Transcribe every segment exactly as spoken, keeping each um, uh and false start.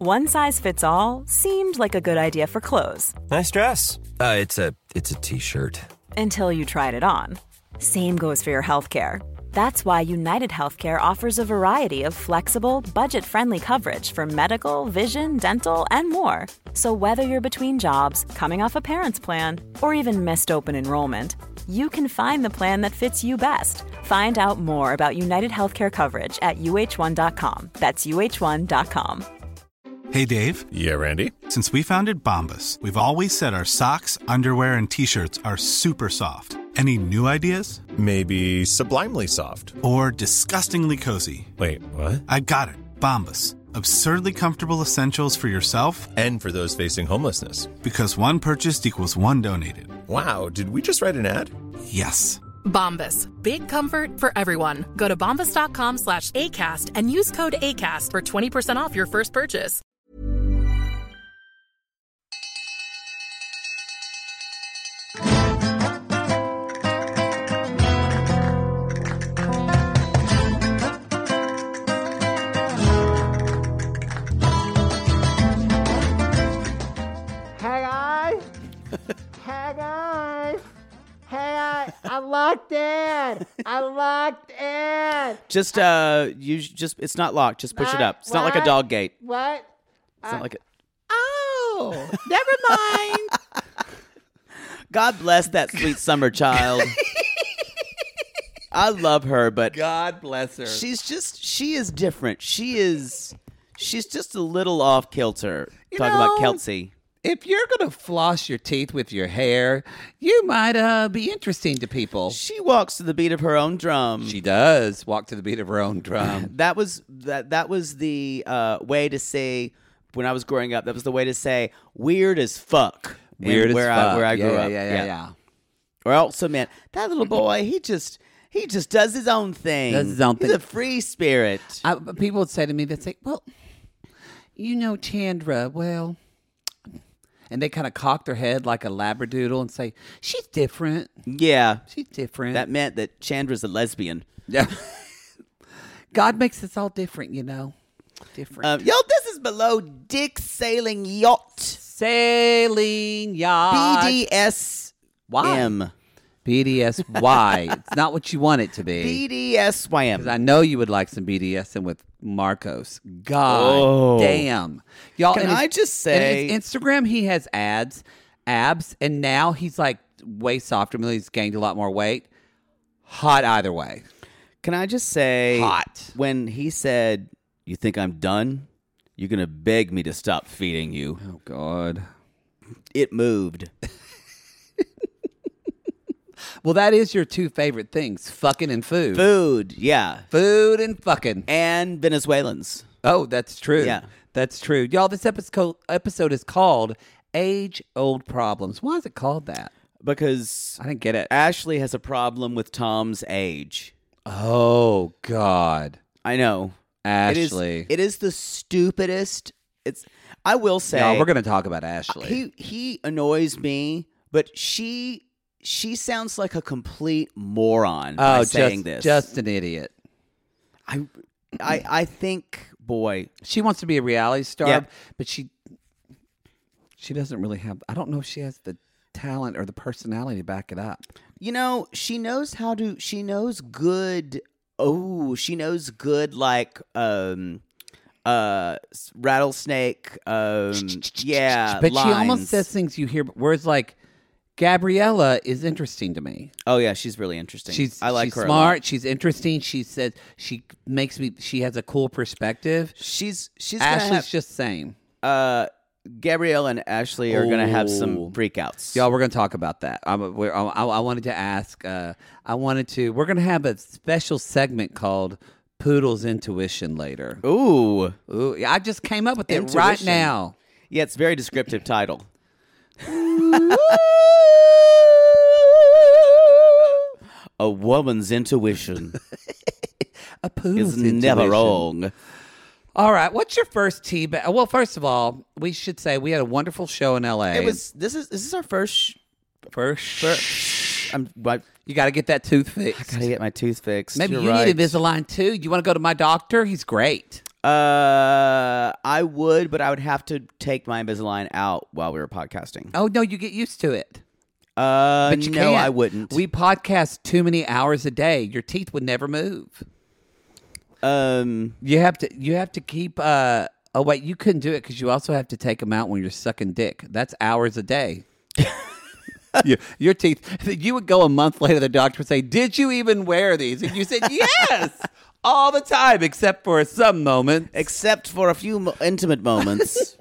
One size fits all seemed like a good idea for clothes. Nice dress. Uh, it's a it's a t-shirt. Until you tried it on. Same goes for your healthcare. That's why United Healthcare offers a variety of flexible, budget-friendly coverage for medical, vision, dental, and more. So whether you're between jobs, coming off a parent's plan, or even missed open enrollment, you can find the plan that fits you best. Find out more about United Healthcare coverage at U H one dot com. That's U H one dot com. Hey, Dave. Yeah, Randy. Since we founded Bombas, we've always said our socks, underwear, and T-shirts are super soft. Any new ideas? Maybe sublimely soft. Or disgustingly cozy. Wait, what? I got it. Bombas. Absurdly comfortable essentials for yourself and for those facing homelessness. Because one purchased equals one donated. Wow, did we just write an ad? Yes. Bombas. Big comfort for everyone. Go to bombas.com slash ACAST and use code ACAST for twenty percent off your first purchase. Hey guys! Hey, I, I'm locked in! I'm locked in! Just, uh, you just, it's not locked. Just push what? it up. It's what? not like a dog gate. What? It's uh, not like a... Oh! Never mind! God bless that sweet summer child. I love her, but... God bless her. She's just, she is different. She is, she's just a little off kilter. You Talking know, about Kelsey. If you're going to floss your teeth with your hair, you might uh, be interesting to people. She walks to the beat of her own drum. She does walk to the beat of her own drum. that was that that was the uh, way to say, when I was growing up, that was the way to say weird as fuck. Weird as where fuck. I, where I yeah, grew yeah, up. Yeah, yeah, yeah, yeah. Or also meant, that little boy, he just... He just does his own thing. Does his own thing. He's a free spirit. I, people would say to me, they'd say, well, you know Chandra, well... And they kind of cock their head like a labradoodle and say, she's different. Yeah. She's different. That meant that Chandra's a lesbian. Yeah. God makes us all different, you know. Different. Um, yo, this is below Dick Sailing Yacht. Sailing Yacht. B D S M. B D S Y. It's not what you want it to be. B D S Y M. Because I know you would like some B D S M with Marcos. God oh. damn. Y'all, Can his, I just say... In his Instagram, he has ads, abs, and now he's like way softer. I mean, he's gained a lot more weight. Hot either way. Can I just say... Hot. When he said, you think I'm done? You're going to beg me to stop feeding you. Oh, God. It moved. Well, that is your two favorite things, fucking and food. Food, yeah. Food and fucking. And Venezuelans. Oh, that's true. Yeah. That's true. Y'all, this episode episode is called Age-Old Problems. Why is it called that? Because I didn't get it. Ashley has a problem with Tom's age. Oh, God. I know. Ashley. It is, it is the stupidest. It's. I will say. No, we're going to talk about Ashley. He he annoys me, but she she sounds like a complete moron oh, by just, saying this. Just an idiot. I I I think, boy, she wants to be a reality star, yep. but she she doesn't really have. I don't know if she has the talent or the personality to back it up. You know, she knows how to. She knows good. Oh, she knows good like um, uh, rattlesnake. Um, yeah, but lines. she almost says things you hear. Whereas like Gabriella is interesting to me. Oh yeah, she's really interesting. She's I like she's her. Smart. She's interesting. She says she makes me. She has a cool perspective. She's she's Ashley's gonna have, just same. Uh. Gabrielle and Ashley are oh. going to have some freakouts. Y'all, we're going to talk about that. I'm, we're, I, I wanted to ask, uh, I wanted to, we're going to have a special segment called Poodle's Intuition later. Ooh. Ooh. I just came up with Intuition. It right now. Yeah, it's a very descriptive title. A woman's intuition a poodle's is intuition. never wrong. All right, what's your first tea bag? Well, first of all, we should say we had a wonderful show in L A. It was. This is. This is our first. Sh- first. first I'm. I, you got to get that tooth fixed. I got to get my tooth fixed. Maybe You're you right. need Invisalign too. You want to go to my doctor? He's great. Uh, I would, but I would have to take my Invisalign out while we were podcasting. Oh, no, you get used to it. Uh, But you no, can't. I wouldn't. We podcast too many hours a day. Your teeth would never move. um, You have to. You have to keep. Uh, oh wait, you couldn't do it because you also have to take them out when you're sucking dick. That's hours a day. your, your teeth. You would go a month later. The doctor would say, "Did you even wear these?" And you said, "Yes, all the time, except for some moments." except for a few mo- intimate moments.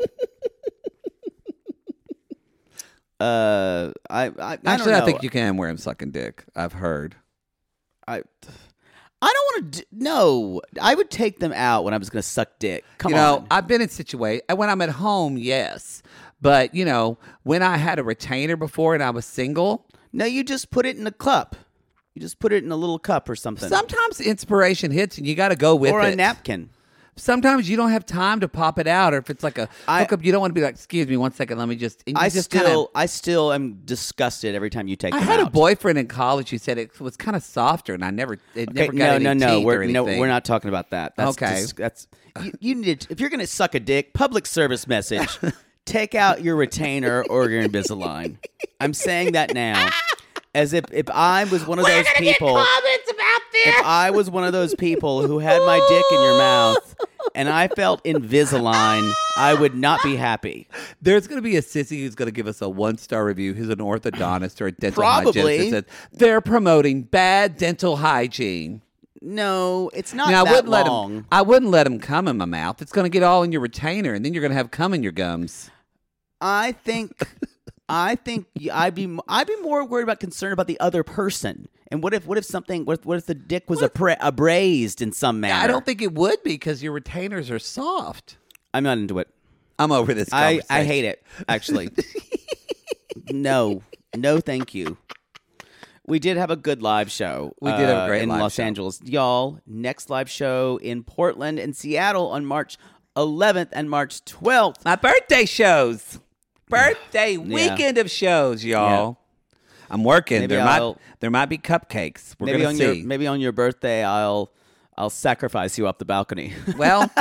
uh, I, I, I don't Actually, know. I think you can wear them sucking dick. I've heard. I, I don't want to. No, I would take them out when I was going to suck dick. Come you know, on. I've been in situations when I'm at home, yes, but you know, when I had a retainer before and I was single, No, you just put it in a cup. You just put it in a little cup or something. sometimes inspiration hits and you got to go with or it. a napkin. Sometimes you don't have time to pop it out, or if it's like a I- hookup, you don't want to be like, "Excuse me, one second, let me just." and you I just still, kinda- I still am disgusted every time you take I them had out. a boyfriend in college who said it was kind of softer, and I never, it Okay, never got no, any no, no. teeth We're or no, anything. we're not talking about that. That's Okay. dis- that's you, you need to, if you're going to suck a dick. Public service message: take out your retainer or your Invisalign. I'm saying that now, as if if I was one of those people. If I was one of those people who had my dick in your mouth and I felt Invisalign, I would not be happy. There's going to be a sissy who's going to give us a one-star review. Who's an orthodontist or a dental Probably. hygienist that says they're promoting bad dental hygiene. No, it's not Now, I that wouldn't let long. him. I wouldn't let him cum in my mouth. It's going to get all in your retainer, and then you're going to have cum in your gums. I think, I think I'd be, I'd be more worried about concern about the other person. And what if, what if something, what if, what if the dick was abra- abrased in some manner? I don't think it would be because your retainers are soft. I'm not into it. I'm over this. I, Conversation. I hate it, actually. no, no, thank you. We did have a good live show. We did have a uh, great in live Los show. Angeles. Y'all, next live show in Portland and Seattle on March eleventh and March twelfth. My birthday shows. Birthday weekend of shows, y'all. I'm working. Maybe there I'll- might there might be cupcakes. We're Maybe gonna on see. your maybe on your birthday, I'll I'll sacrifice you off the balcony. Well,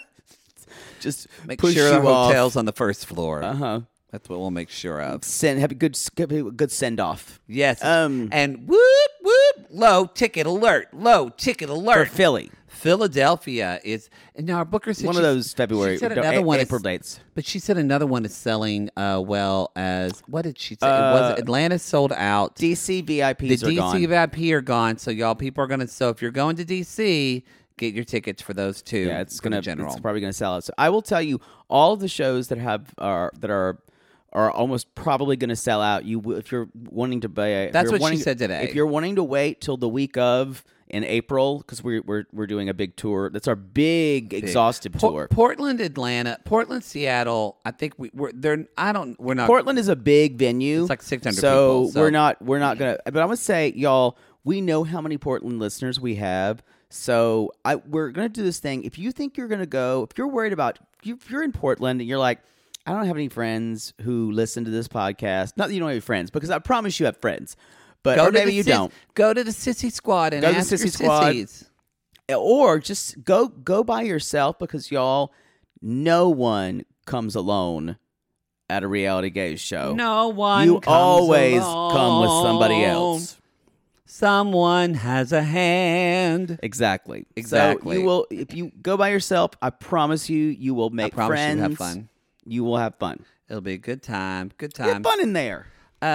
Just make push sure you the off. hotel's on the first floor. Uh huh. That's what we'll make sure of. Send have a good have a good send off. Yes. Um, and whoop whoop, low ticket alert, low ticket for alert. Philly. Philadelphia is, and now our booker said One of she's- those February She said no, another A- one April is, dates. but she said another one is selling uh, well as what did she say? Uh, it was Atlanta's sold out. D C V I Ps the are D C gone. V I P are gone, so y'all people are gonna. So if you're going to D C, get your tickets for those two. Yeah, it's for gonna the general. it's probably gonna sell out. So I will tell you, all of the shows that have are that are are almost probably gonna sell out. You will- if you're wanting to buy. if That's you're what she wanting- said today. If you're wanting to wait till the week of in April, because we're we're we're doing a big tour. That's our big, exhaustive Por- tour. Portland, Atlanta, Portland, Seattle. I think we, we're they're. I don't. We're not. Portland is a big venue. It's like six hundred so people, so- we're not we're not gonna. But I would say, y'all, we know how many Portland listeners we have. So I we're gonna do this thing. If you think you're gonna go, if you're worried about, if you're in Portland and you're like, I don't have any friends who listen to this podcast. Not that you don't have any friends, because I promise you have friends. But Go or to maybe the you sis- don't. Go to the Sissy Squad and Go to the ask your Sissy Squad. sissies. Or just go go by yourself, because y'all, no one comes alone at a reality gaze show. No one. You comes always come with somebody alone. else. Someone has a hand. Exactly. Exactly. So you will, if you go by yourself, I promise you, you will make promise you friends. have fun. You will have fun. It'll be a good time. Good Get time. fun in there.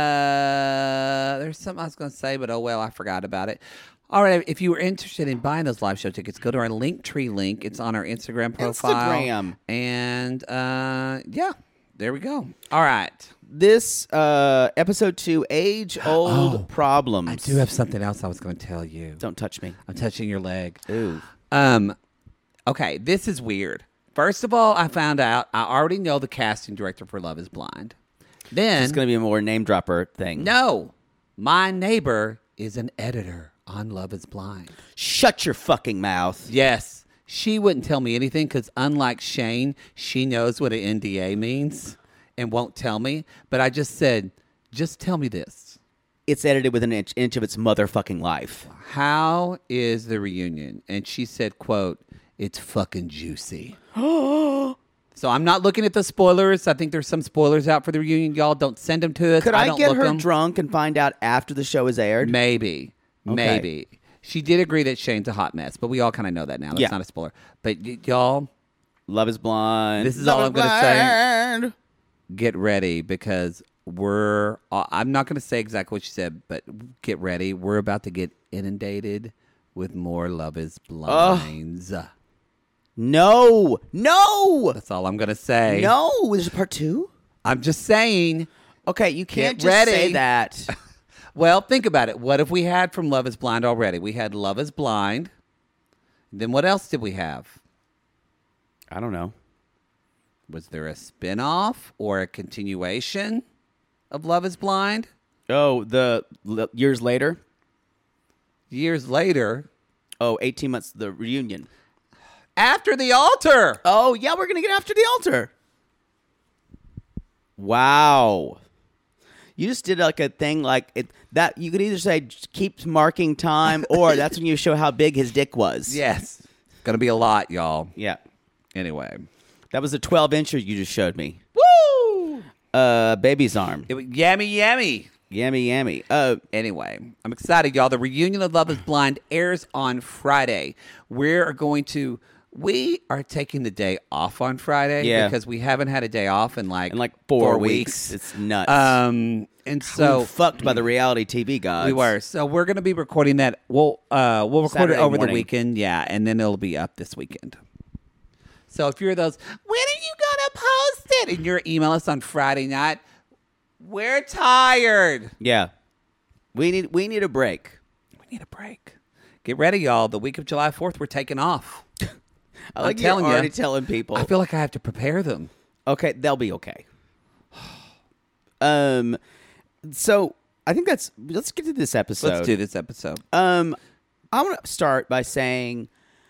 Uh, there's something I was going to say, but oh well, I forgot about it. All right, if you were interested in buying those live show tickets, go to our Linktree link. It's on our Instagram profile. Instagram. And uh, yeah, there we go. All right. This uh, episode two, age old Oh, problems. I do have something else I was going to tell you. Don't touch me. I'm touching your leg. Ooh. Um, okay, this is weird. First of all, I found out I already know the casting director for Love is Blind. Then It's going to be a more name dropper thing. no, my neighbor is an editor on Love is Blind. Shut your fucking mouth. Yes, she wouldn't tell me anything because unlike Shane, she knows what an N D A means and won't tell me. But I just said, just tell me this. It's edited with an inch, inch of its motherfucking life. How is the reunion? And she said, quote, It's fucking juicy. So I'm not looking at the spoilers. I think there's some spoilers out for the reunion. Y'all don't send them to us. Could I, I, don't get look her them. drunk and find out after the show is aired? Maybe. Okay. Maybe. She did agree that Shane's a hot mess, but we all kind of know that now. That's Yeah. not a spoiler. But y- y'all, Love is Blind. This is Love all is I'm gonna say. Blind. get ready because we're, uh, I'm not going to say exactly what she said, but get ready. We're about to get inundated with more Love is Blinds. No. No. That's all I'm going to say. No. There's a part two? I'm just saying. Okay, you can't Get just ready. say that. Well, think about it. What if we had from Love is Blind already? We had Love is Blind. Then what else did we have? I don't know. Was there a spin-off or a continuation of Love is Blind? Oh, the l- years later? Years later, Oh, eighteen months, the reunion. after the altar. Oh, yeah, we're going to get after the altar. Wow. You just did like a thing like it, that. You could either say keep marking time or that's when you show how big his dick was. Yes. Going to be a lot, y'all. Yeah. Anyway. That was a twelve incher you just showed me. Woo! Uh, baby's arm. It was yummy, yummy. Yummy, yummy. Uh, Anyway, I'm excited, y'all. The reunion of Love is Blind airs on Friday. We're going to, we are taking the day off on Friday Yeah. because we haven't had a day off in like, in like four, weeks. weeks. It's nuts. Um, and so so fucked by the reality T V gods. we were. So we're going to be recording that. We'll, uh, we'll record Saturday it over morning. the weekend. Yeah. And then it'll be up this weekend. So if you're those, when are you going to post it? And you're email us on Friday night. We're tired. Yeah. We need we need a break. We need a break. Get ready, y'all. The week of July fourth, we're taking off. I like I'm telling you're ya. already telling people. I feel like I have to prepare them. Okay, they'll be okay. Um, so I think that's. Let's get to this episode. Let's do this episode. Um, I want to start by saying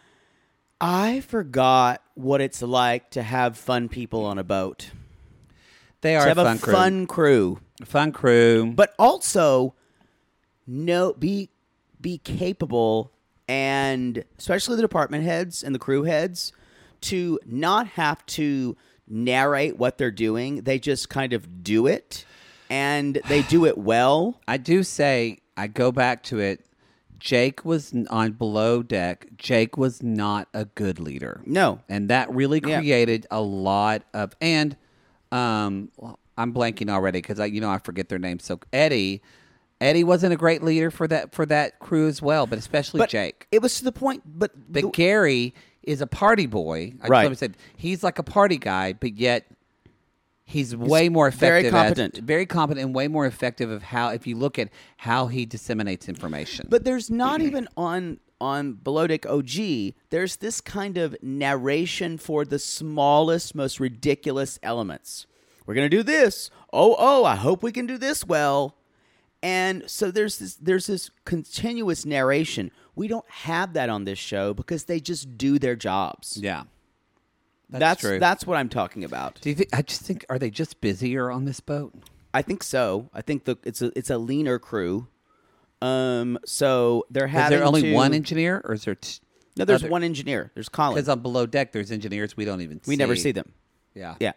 I forgot what it's like to have fun people on a boat. They To are a have fun a crew. fun crew, Fun crew. but also no be be capable, and especially the department heads and the crew heads, to not have to narrate what they're doing. They just kind of do it, and they do it well. I do say, I go back to it. Jake was n- on Below Deck. Jake was not a good leader. No. And that really Yeah. created a lot of, and um, well, I'm blanking already because I, you know, I forget their names. So Eddie, Eddie wasn't a great leader for that for that crew as well, but especially But Jake. it was to the point. But But the- Gary is a party boy. I Right. just said he's like a party guy, but yet he's way more very effective. as- competent. very competent, and way more effective of how. If you look at how he disseminates information, But there's not even on on Below Deck O G. There's this kind of narration for the smallest, most ridiculous elements. We're gonna do this. Oh, oh! I hope we can do this well. And so there's this there's this continuous narration. We don't have that on this show because they just do their jobs. yeah, that's, that's true. that's what I'm talking about. Do you think? I just think, are they just busier on this boat? I think so. I think the it's a it's a leaner crew. Um, so they're Is having there only to- one engineer, or is there? T- No, there's one engineer. There's Colin. Because on Below Deck, there's engineers we don't even. We see. never see them. Yeah, Yeah.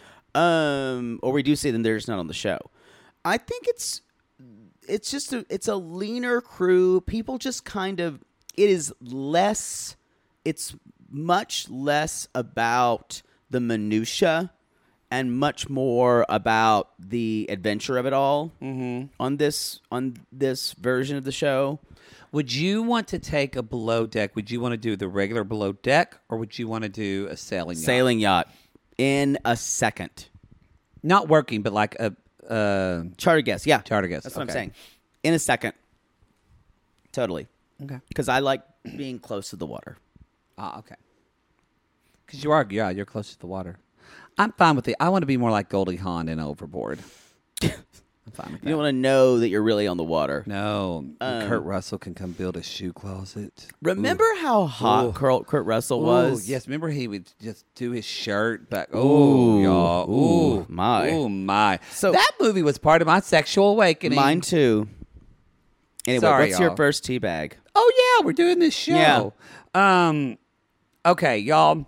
Um, or we do see them. They're just not on the show. I think it's it's just a it's a leaner crew. People just kind of it is less. It's much less about the minutia and much more about the adventure of it all. Mm-hmm. On this on this version of the show. Would you want to take a Below Deck? Would you want to do the regular Below Deck, or would you want to do a sailing yacht? Sailing yacht in a second. Not working, but like a uh, Charter guest, yeah. Charter guest, That's what I'm okay. saying. In a second. Totally. okay. Because I like being close to the water. Ah, okay. Because you are, yeah, you're close to the water. I'm fine with it. I want to be more like Goldie Hawn and Overboard. I'm fine with that. You don't want to know that you're really on the water. No, Um, Kurt Russell can come build a shoe closet. Remember how hot Ooh. Kurt, Kurt Russell Ooh, was? yes, remember he would just do his shirt back. Oh, Ooh, y'all. ooh, Ooh, my. Oh, my. So- that movie was part of my sexual awakening. Mine too. Anyway, Sorry, what's your y'all. first tea bag? Oh, yeah, we're doing this show. Yeah. Um, Okay, y'all.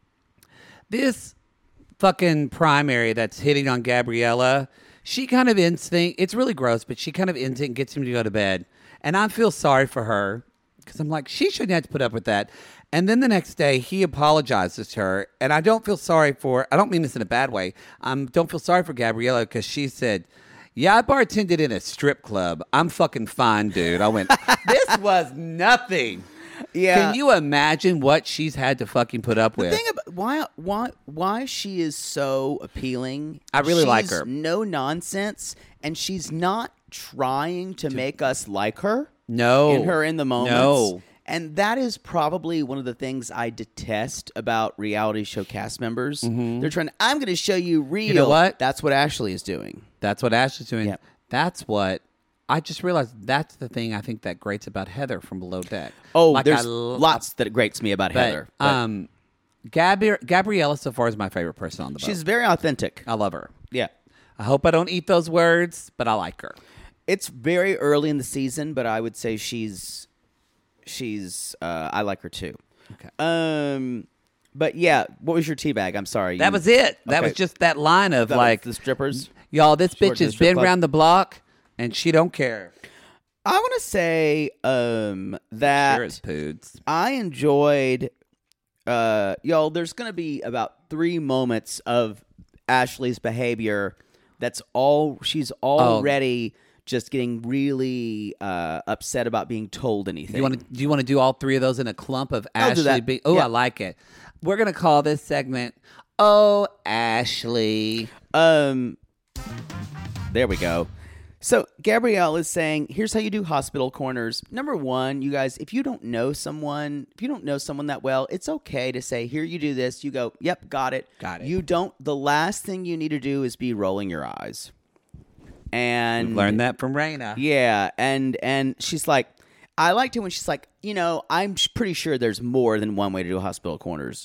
This fucking primary that's hitting on Gabriella, she kind of ends thing. It's really gross, but she kind of ends it and gets him to go to bed. And I feel sorry for her because I'm like, she shouldn't have to put up with that. And then the next day, he apologizes to her. And I don't feel sorry for, I don't mean this in a bad way. I um, don't feel sorry for Gabriella because she said, yeah, I bartended in a strip club. I'm fucking fine, dude. I went, this was nothing. Yeah. Can you imagine what she's had to fucking put up The with? thing about why why why she is so appealing. I really she's like her. No nonsense, and she's not trying to make us like her. No. in her in the moments. No. And that is probably one of the things I detest about reality show cast members. They're trying to, I'm going to show you real. You know what? That's what Ashley is doing. That's what Ashley's doing. Yep. That's what I just realized. That's the thing I think that grates about Heather from Below Deck. Oh, Like, there's I l- lots that grates me about but, Heather. But Um, Gabri- Gabriella so far is my favorite person on the boat. she's very authentic. I love her. Yeah. I hope I don't eat those words, but I like her. It's very early in the season, but I would say she's she's uh, I like her too. Okay. Um, but yeah, what was your tea bag? I'm sorry. That you- was it. That Okay. was just that line of That was like, the strippers. y'all, this She worked bitch at a has strip been club. around the block and she don't care. I want to say um, that Sure is poods. I enjoyed, uh, y'all. There's going to be about three moments of Ashley's behavior. That's all. She's already just getting really uh, upset about being told anything. Do you want to? Do you want to do all three of those in a clump of I'll do Ashley? that. Being, oh, Yeah. I like it. We're gonna call this segment "Oh Ashley." Um, there we go. So Gabrielle is saying, here's how you do hospital corners. Number one, you guys, if you don't know someone, if you don't know someone that well, it's okay to say, here, you do this. You go, yep, got it. Got it. You don't, the last thing you need to do is be rolling your eyes. And Learned that from Raina. yeah, and and she's like, I liked it when she's like, you know, I'm sh- pretty sure there's more than one way to do hospital corners.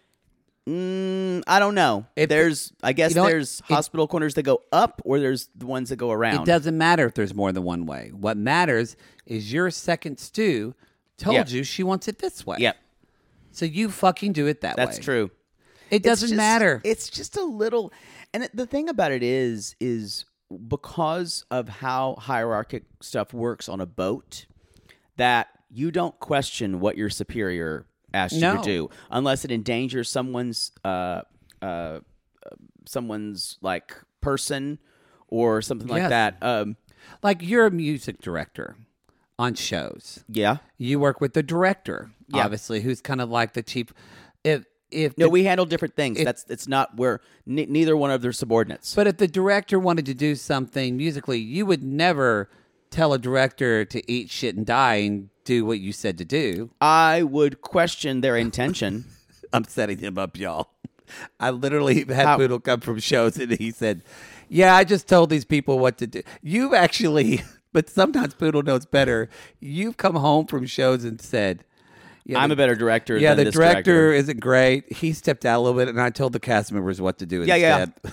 Mm, I don't know. If- there's, I guess you know what? there's It- hospital corners that go up, or there's the ones that go around. It doesn't matter if there's more than one way. What matters is your second stew told Yep. you she wants it this way. Yep, So you fucking do it that way. that's true. It It's doesn't just- matter. It's just a little, and it- the thing about it is, is because of how hierarchic stuff works on a boat, that you don't question what your superior asks you No. to do unless it endangers someone's, uh, uh, someone's like person or something like Yes. that. Um, Like you're a music director on shows. yeah. You work with the director, Yeah. obviously, who's kind of like the chief. If if No, the- we handle different things. If- That's it's not we're ne- neither one of their subordinates. But if the director wanted to do something musically, you would never tell a director to eat shit and die and do what you said to do. I would question their intention. I'm setting him up, y'all. I literally had How- Poodle come from shows and he said, yeah, I just told these people what to do. You've actually, but sometimes Poodle knows better. You've come home from shows and said, yeah, I'm the- a better director Yeah, than the this director, director. isn't great. He stepped out a little bit and I told the cast members what to do Yeah, yeah. instead.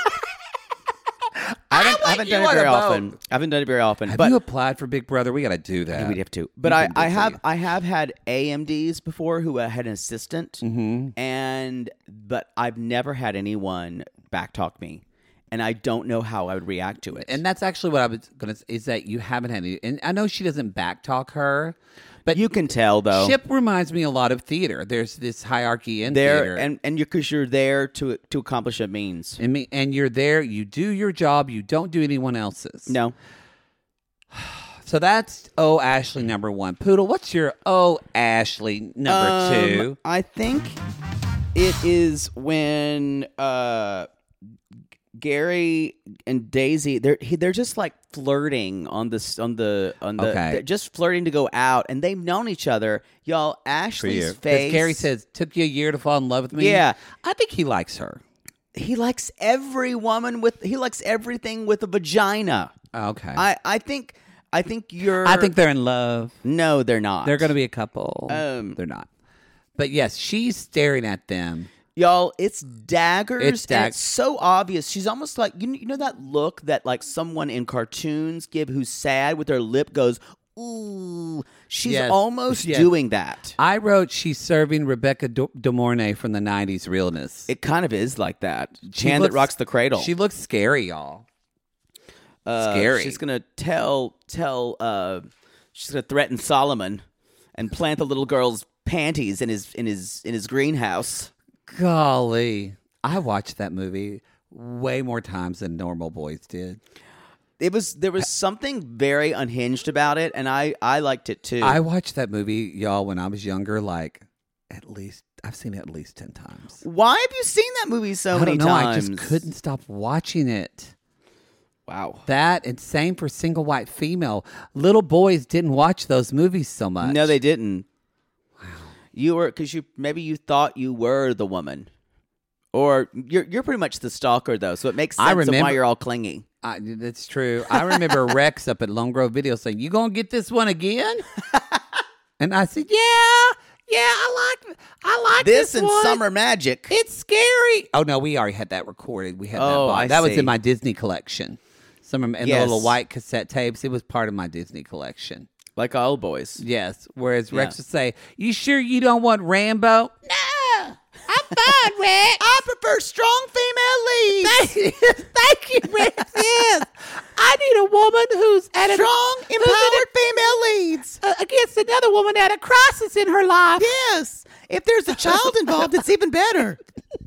I haven't, I like haven't you done it on very a boat. often. I haven't done it very often. Have but you applied for Big Brother? We got to do that. we'd have to. But We I, can do I it for have you. I have had A M Ds before who uh, had an assistant, mm-hmm. and but I've never had anyone backtalk me, and I don't know how I would react to it. And that's actually what I was going to say, is that you haven't had any. And I know she doesn't backtalk her, but you can tell though. Ship reminds me a lot of theater. There's this hierarchy in there theater. and and you're because you're there to to accomplish a means. and, me, and you're there, you do your job, you don't do anyone else's. No, So that's Oh Ashley number one. Poodle, what's your Oh Ashley number Um, two? I think it is when uh, Gary and Daisy they're he- they're just like flirting on this on the on the Okay. they're just flirting to go out, and they've known each other. Y'all, Ashley's Because face. Gary says, took you a year to fall in love with me. Yeah. I think he likes her. he likes every woman with he likes everything with a vagina. Okay. I I think I think you're. I think they're in love. no, they're not. They're going to be a couple. Um, they're not. But yes, she's staring at them. Y'all, it's daggers. It's dag- and it's so obvious. She's almost like you. You know that look that like someone in cartoons give who's sad with their lip goes ooh, she's Yes. almost Yes. doing that. I wrote she's serving Rebecca De, De Mornay from the nineties realness. It kind of is like that. She Hand looks- that rocks the cradle. She looks scary, y'all. Uh, scary. She's gonna tell tell. Uh, she's gonna threaten Solomon and plant the little girl's panties in his in his in his greenhouse. Golly. I watched that movie way more times than normal boys did. It was there was something very unhinged about it, and I I liked it too. I watched that movie, y'all, when I was younger, like at least, I've seen it at least ten times. Why have you seen that movie so I many don't know, times? I just couldn't stop watching it. Wow. That and same for Single White Female. Little boys didn't watch those movies so much. No, they didn't. Wow. You were because you maybe you thought you were the woman, or you're you're pretty much the stalker though, so it makes sense I of why remember- you're all clingy. I, that's true. I remember Rex up at Lone Grove Video saying, "You gonna get this one again?" And I said, "Yeah, yeah, I like, I like This this, and one. Summer Magic. It's scary." Oh no, we already had that recorded. We had that. Oh, bought. I that was see. in my Disney collection. Some and the Yes. little white cassette tapes. It was part of my Disney collection. Like all boys. Yes. Whereas Rex Yeah. would say, "You sure you don't want Rambo?" No, I'm fine, Rex. I prefer strong female leads. Thank you, thank you, Rex. Yes, I need a woman who's at a Strong, who's empowered female leaeds. at a, uh, against another woman at a crisis in her life. Yes. If there's a child involved, it's even better.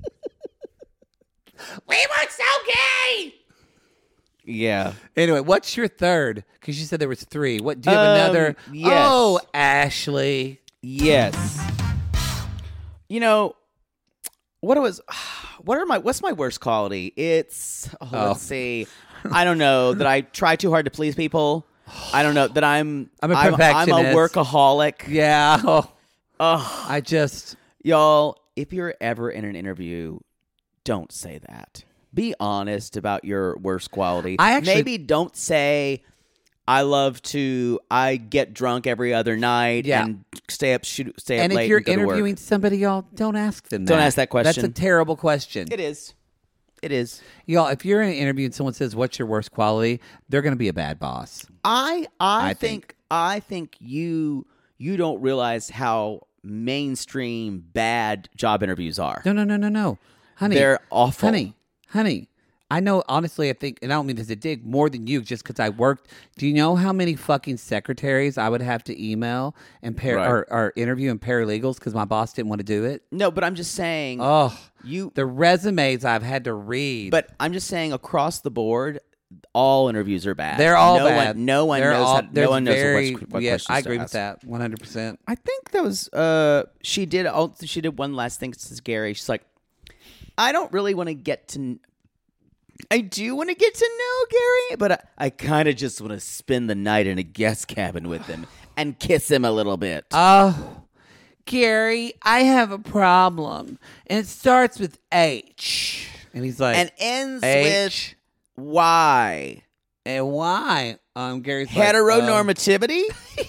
We were so gay. Yeah. Anyway, what's your third? Because you said there was three. What do you have Um, another? yes. Oh, Ashley. Yes. You know, what was what are my what's my worst quality? It's oh, Oh. let's see. I don't know that I try too hard to please people. I don't know that I'm I'm a I'm, I'm a perfectionist. workaholic. Yeah. Oh, Ugh. I just. Y'all, if you're ever in an interview, don't say that. Be honest about your worst quality. I actually- Maybe don't say, I love to, I get drunk every other night Yeah. and stay up, shoot, stay up And late if you're and go to work. interviewing somebody, y'all, don't ask them that. Don't ask that question. That's a terrible question. It is. It is. Y'all, if you're in an interview and someone says, "What's your worst quality?" they're going to be a bad boss. I I, I think, think. I think you you don't realize how mainstream bad job interviews are. No, no, no, no, no. Honey. They're awful. Honey, honey. I know, honestly, I think, and I don't mean this a dig, more than you just because I worked. Do you know how many fucking secretaries I would have to email and par- Right. or, or interview and paralegals because my boss didn't want to do it? No, but I'm just saying Oh, you the resumes I've had to read. But I'm just saying, across the board, all interviews are bad. they're all no bad. One, no one They're knows. all, how, no there's one knows very, what, what yes, questions I to agree with ask. that one hundred percent. I think that was. Uh, she did. Also, she did one last thing. This is Gary. She's like, I don't really want to get to. kn- I do want to get to know Gary, but I, I kind of just want to spend the night in a guest cabin with him and kiss him a little bit. Oh, Gary, I have a problem. And it starts with H. And he's like, and ends H. with Y. And why? Um, Gary's like, Heteronormativity.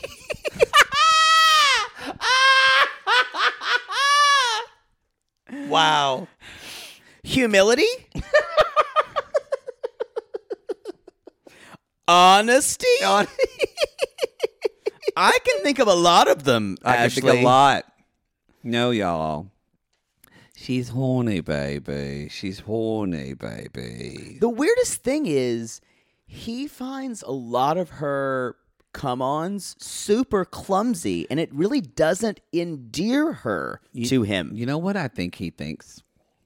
um, wow. Humility. Honesty. I can think of a lot of them, I can Ashley. think a lot. No, y'all. She's horny, baby. She's horny, baby. The weirdest thing is he finds a lot of her come-ons super clumsy, and it really doesn't endear her to him. You know what I think he thinks?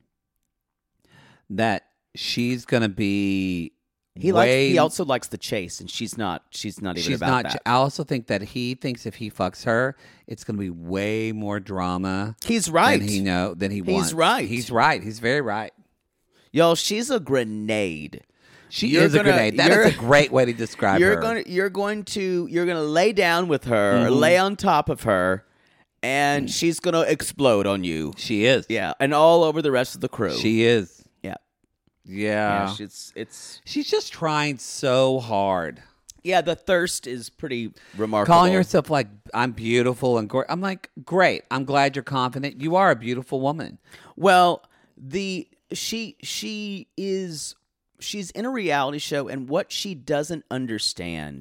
That she's gonna be. He likes. way, He also likes the chase, and she's not. She's not even She's about not. that. I also think that he thinks if he fucks her, it's gonna be way more drama. He's right. Than he know. Than he He's wants. right. He's right. He's very right. Y'all, she's a grenade. She You're is gonna- a grenade. That is you're- a great way to describe You're her. going to you're going to you're going to lay down with her Mm-hmm. or lay on top of her, and she's going to explode on you. She is. Yeah, and all over the rest of the crew. She is. yeah. Yeah. Yeah, it's it's She's just trying so hard. yeah, the thirst is pretty remarkable. Calling herself like, I'm beautiful and great. I'm like, great. I'm glad you're confident. You are a beautiful woman. Well, the she she is she's in a reality show, and what she doesn't understand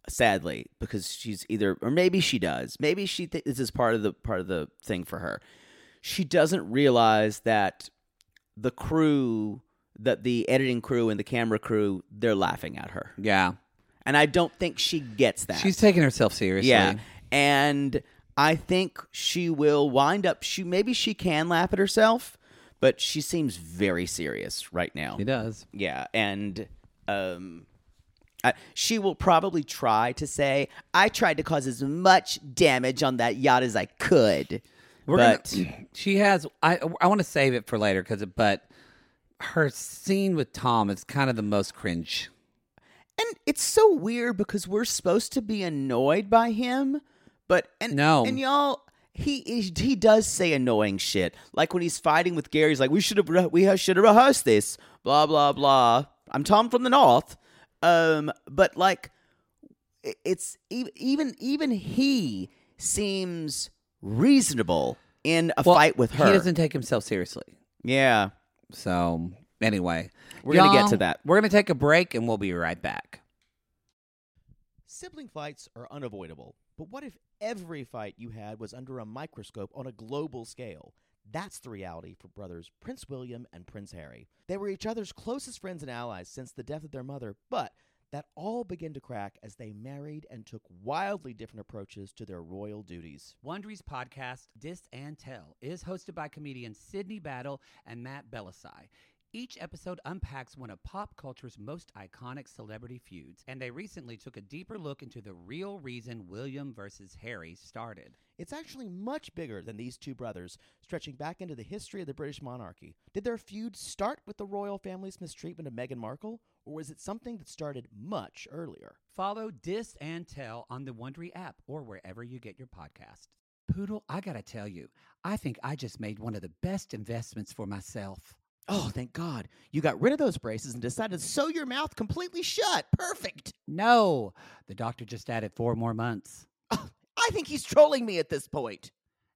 sadly, because she's either, or maybe she does. Maybe she th- this is part of the part of the thing for her. She doesn't realize that the crew, that the editing crew and the camera crew, they're laughing at her. Yeah. And I don't think she gets that. She's taking herself seriously. Yeah. And I think she will wind up, she maybe she can laugh at herself, but she seems very serious right now. She does. Yeah. And um, I, she will probably try to say, I tried to cause as much damage on that yacht as I could. We're but gonna, she has, I, I want to save it for later, because but her scene with Tom is kind of the most cringe. And it's so weird because we're supposed to be annoyed by him, but and No. and y'all, he is, he does say annoying shit. Like when he's fighting with Gary, he's like, "We should have re- we should have rehearsed this." Blah blah blah. I'm Tom from the North, um, but like, it's even even he seems reasonable in a Well, fight with her. He doesn't take himself seriously. Yeah. So anyway, We're gonna get y'all, to that. We're gonna take a break, and we'll be right back. Sibling fights are unavoidable, but what if every fight you had was under a microscope on a global scale? That's the reality for brothers Prince William and Prince Harry. They were each other's closest friends and allies since the death of their mother, but that all began to crack as they married and took wildly different approaches to their royal duties. Wondery's podcast, Dis and Tell, is hosted by comedians Sydney Battle and Matt Belisai. Each episode unpacks one of pop culture's most iconic celebrity feuds, and they recently took a deeper look into the real reason William versus Harry started. It's actually much bigger than these two brothers, stretching back into the history of the British monarchy. Did their feud start with the royal family's mistreatment of Meghan Markle, or was it something that started much earlier? Follow Dis and Tell on the Wondery app or wherever you get your podcast. Poodle, I gotta tell you, I think I just made one of the best investments for myself. Oh, thank God. You got rid of those braces and decided to sew your mouth completely shut. Perfect. No, the doctor just added four more months. Oh, I think he's trolling me at this point.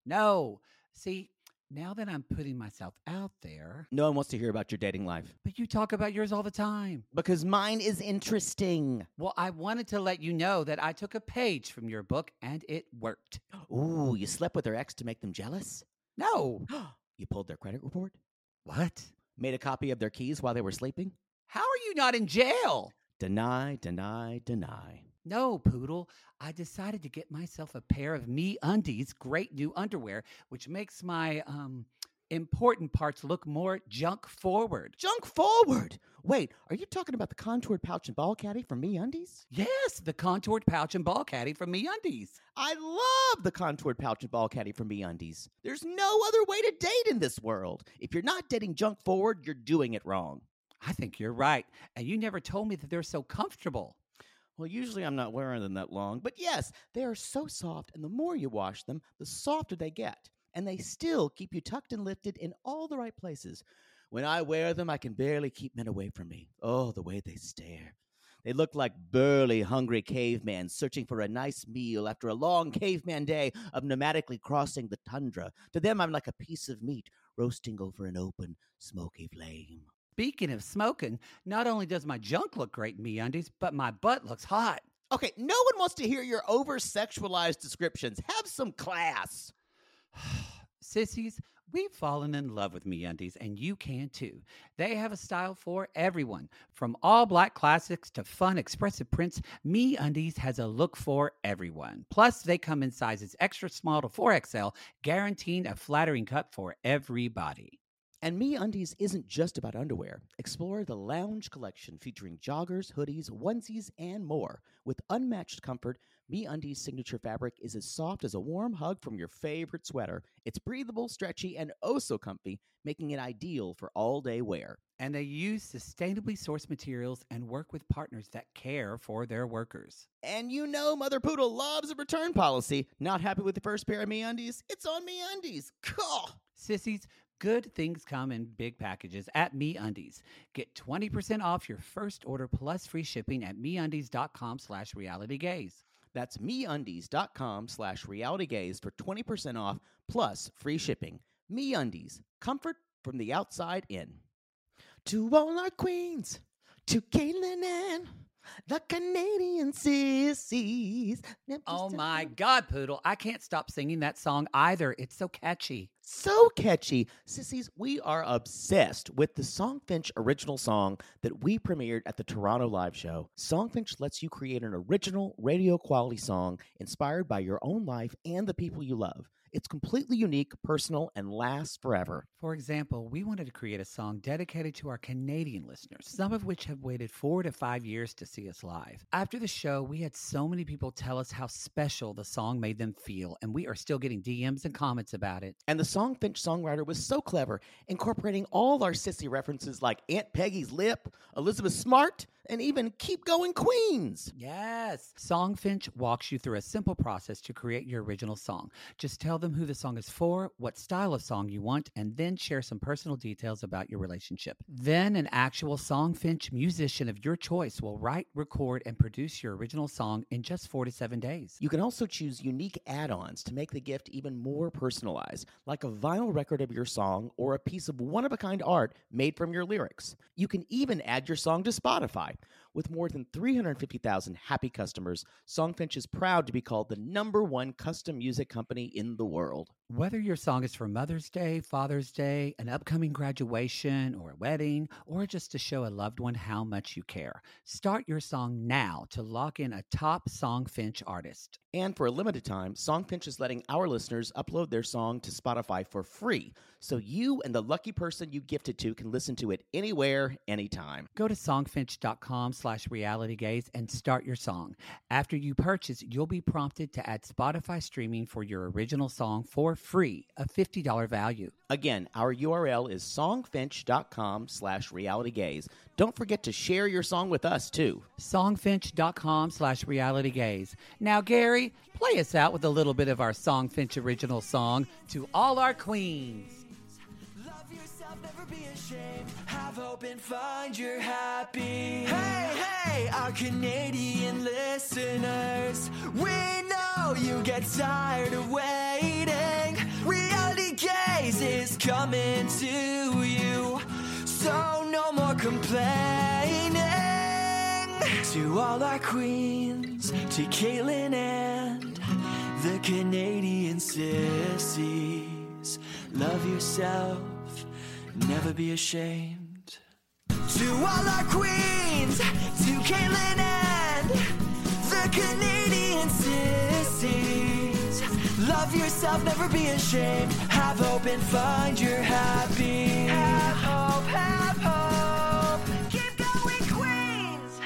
No, see, now that I'm putting myself out there, No one wants to hear about your dating life. but you talk about yours all the time. Because mine is interesting. Well, I wanted to let you know that I took a page from your book and it worked. Ooh, you slept with their ex to make them jealous? No. You pulled their credit report? What? Made a copy of their keys while they were sleeping? How are you not in jail? Deny, deny, deny. No, Poodle. I decided to get myself a pair of MeUndies great new underwear, which makes my um important parts look more junk forward. Junk forward! Wait, are you talking about the contoured pouch and ball caddy from MeUndies? Yes, the contoured pouch and ball caddy from MeUndies. I love the contoured pouch and ball caddy from MeUndies. There's no other way to date in this world. If you're not dating junk forward, you're doing it wrong. I think you're right, and you never told me that they're so comfortable. Well, usually I'm not wearing them that long, but yes, they are so soft, and the more you wash them, the softer they get. And they still keep you tucked and lifted in all the right places. When I wear them, I can barely keep men away from me. Oh, the way they stare. They look like burly, hungry cavemen searching for a nice meal after a long caveman day of nomadically crossing the tundra. To them, I'm like a piece of meat roasting over an open, smoky flame. Speaking of smoking, not only does my junk look great in MeUndies, but my butt looks hot. Okay, no one wants to hear your over-sexualized descriptions. Have some class. Sissies, we've fallen in love with MeUndies, and you can too. They have a style for everyone. From all black classics to fun, expressive prints, MeUndies has a look for everyone. Plus, they come in sizes extra small to four X L, guaranteeing a flattering cut for everybody. And MeUndies isn't just about underwear. Explore the Lounge collection featuring joggers, hoodies, onesies, and more. With unmatched comfort, MeUndies' signature fabric is as soft as a warm hug from your favorite sweater. It's breathable, stretchy, and oh so comfy, making it ideal for all-day wear. And they use sustainably sourced materials and work with partners that care for their workers. And you know Mother Poodle loves a return policy. Not happy with the first pair of MeUndies? It's on MeUndies. Cool. Sissies, good things come in big packages at MeUndies. Get twenty percent off your first order plus free shipping at MeUndies.com slash realitygaze. That's MeUndies.com slash realitygaze for twenty percent off plus free shipping. MeUndies, comfort from the outside in. To all our queens, to Caitlin and The Canadian Sissies. Oh my God, Poodle. I can't stop singing that song either. It's so catchy. So catchy. Sissies, we are obsessed with the Songfinch original song that we premiered at the Toronto Live Show. Songfinch lets you create an original radio quality song inspired by your own life and the people you love. It's completely unique, personal, and lasts forever. For example, we wanted to create a song dedicated to our Canadian listeners, some of which have waited four to five years to see us live. After the show, we had so many people tell us how special the song made them feel, and we are still getting D Ms and comments about it. And the Songfinch songwriter was so clever, incorporating all our sissy references like Aunt Peggy's Lip, Elizabeth Smart, and even Keep Going Queens. Yes. Songfinch walks you through a simple process to create your original song. Just tell them who the song is for, what style of song you want, and then share some personal details about your relationship. Then an actual Songfinch musician of your choice will write, record, and produce your original song in just four to seven days. You can also choose unique add-ons to make the gift even more personalized, like a vinyl record of your song or a piece of one-of-a-kind art made from your lyrics. You can even add your song to Spotify. With more than three hundred fifty thousand happy customers, Songfinch is proud to be called the number one custom music company in the world. Whether your song is for Mother's Day, Father's Day, an upcoming graduation, or a wedding, or just to show a loved one how much you care, start your song now to lock in a top Songfinch artist. And for a limited time, Songfinch is letting our listeners upload their song to Spotify for free, so you and the lucky person you gifted to can listen to it anywhere, anytime. Go to songfinch.com slash realitygaze and start your song. After you purchase, you'll be prompted to add Spotify streaming for your original song for free, a fifty dollars value. Again, our U R L is songfinch.com slash realitygaze. Don't forget to share your song with us, too. Songfinch.com slash realitygaze. Now, Gary, play us out with a little bit of our Songfinch original song, To All Our Queens. Love yourself, never be ashamed. Have hope and find your happy. Hey, hey, our Canadian listeners. We know you get tired of waiting. Reality Gaze is coming to you. So no more complaining. To all our queens, to Caitlin and the Canadian sissies. Love yourself, never be ashamed. To all our queens, to Caitlin and the Canadian sissies. Love yourself, never be ashamed. Have hope and find your happy. Have hope, have hope. Keep going, Queens.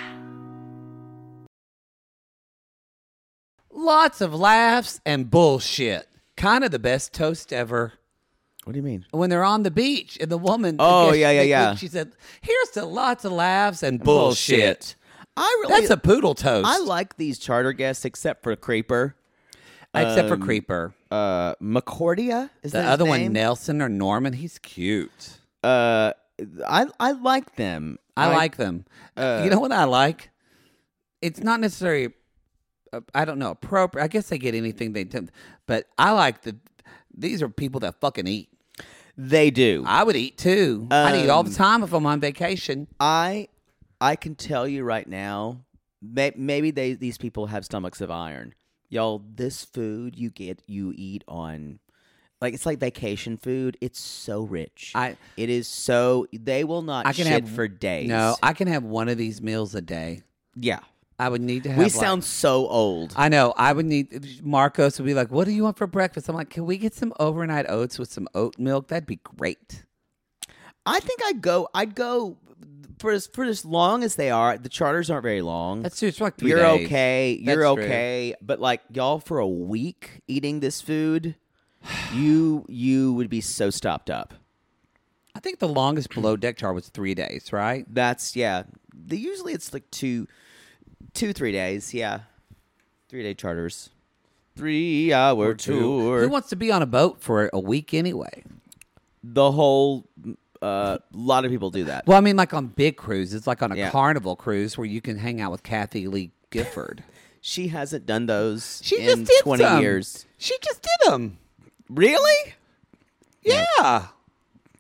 Lots of laughs and bullshit. Kind of the best toast ever. What do you mean? When they're on the beach and the woman. Oh, the guest- yeah, yeah, the- yeah. She said, here's to lots of laughs and bullshit. Bullshit. I really, That's a poodle toast. I like these charter guests except for Creeper. Except for Um, Creeper. Uh, McCordia? Is The that his other one, name? Nelson or Norman, he's cute. Uh, I I like them. I, like them. uh, you know what I like? It's not necessarily, uh, I don't know, appropriate. I guess they get anything they do. But I like the, these are people that fucking eat. They do. I would eat too. I'd eat all the Um, time if I'm on vacation. I I can tell you right now, may, maybe they these people have stomachs of iron. Y'all, this food you get, you eat on, like it's like vacation food. It's so rich. I it is so they will not I can shit have for days. No, I can have one of these meals a day. yeah, I would need to have. we like- sound so old. I know. I would need Marcos would be like, "What do you want for breakfast?" I'm like, "Can we get some overnight oats with some oat milk? That'd be great." I think I'd go. I'd go for as for as long as they are. The charters aren't very long. That's true. It's like three You're days. okay. You're That's true. okay. But like y'all, for a week eating this food, you you would be so stopped up. I think the longest below deck chart was three days, right? That's yeah. The, usually it's like two, two three days. Yeah, three day charters, three hour tour. Who wants to be on a boat for a week anyway? The whole. A uh, lot of people do that. Well, I mean, like on big cruises, like on a Yeah. Carnival cruise where you can hang out with Kathy Lee Gifford. She hasn't done those She in just did twenty some. years. She just did them. Really? Yeah.